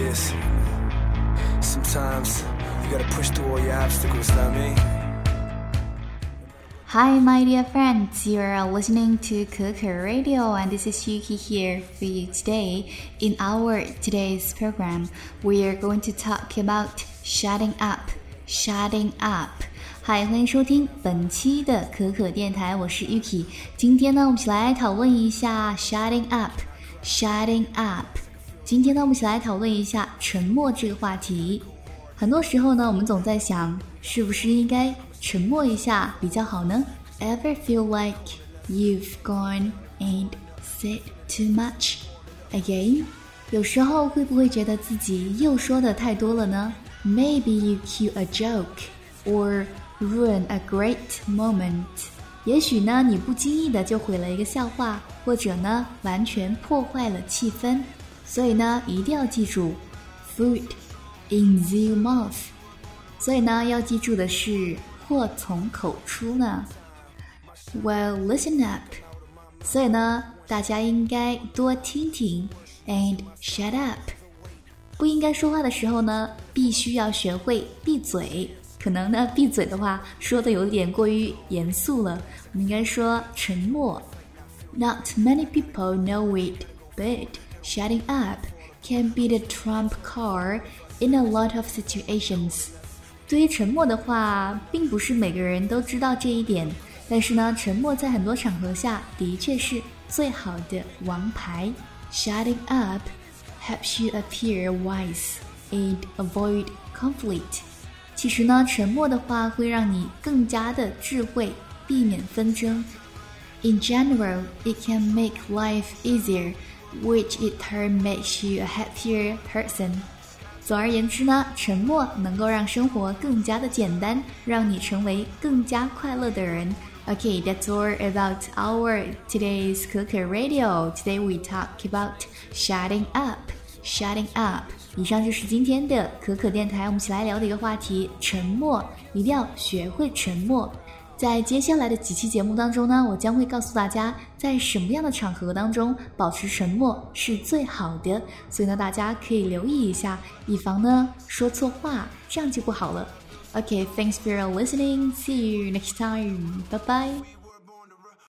serious. Sometimes you gotta push through all your obstacles, know what I Hi, mean? my dear friends. You're listening to Keke Radio, and this is Yuki here for you today. In our today's program, we are going to talk about shutting up. Shutting up. 嗨，欢迎收听本期的可可电台，我是 Yuki。今天呢，我们一起来讨论一下 shutting up。shutting up。今天呢，我们一起来讨论一下沉默这个话题。很多时候呢，我们总在想，是不是应该沉默一下比较好呢？ Ever feel like you've gone and said too much again? 有时候会不会觉得自己又说的太多了呢？ Maybe you kill a joke or ruin a great moment. 也许呢，你不经意的就毁了一个笑话，或者呢，完全破坏了气氛。所以呢，一定要记住 food in your mouth。 所以呢，要记住的是祸从口出呢。 Well, listen up。 所以呢，大家应该多听听 and shut up。 不应该说话的时候呢，必须要学会闭嘴。可能呢，闭嘴的话说的有点过于严肃了，我们应该说沉默。 Not many people know it, but shutting up can be the trump card in a lot of situations。 对于沉默的话，并不是每个人都知道这一点，但是呢，沉默在很多场合下的确是最好的王牌。 Shutting up helps you appear wise and avoid conflict。 其实呢，沉默的话会让你更加的智慧，避免纷争。 In general, it can make life easier, which in turn makes you a happier person。 总而言之呢，沉默能够让生活更加的简单，让你成为更加快乐的人。 Okay, that's all about our today's Keke Radio. Today we talk about shutting up. Shutting up。 以上就是今天的可可电台，我们一起来聊的一个话题，沉默，一定要学会沉默。在接下来的几期节目当中呢，我将会告诉大家在什么样的场合当中保持沉默是最好的，所以呢，大家可以留意一下，以防呢说错话，这样就不好了。Okay, thanks for listening. See you next time. Bye bye.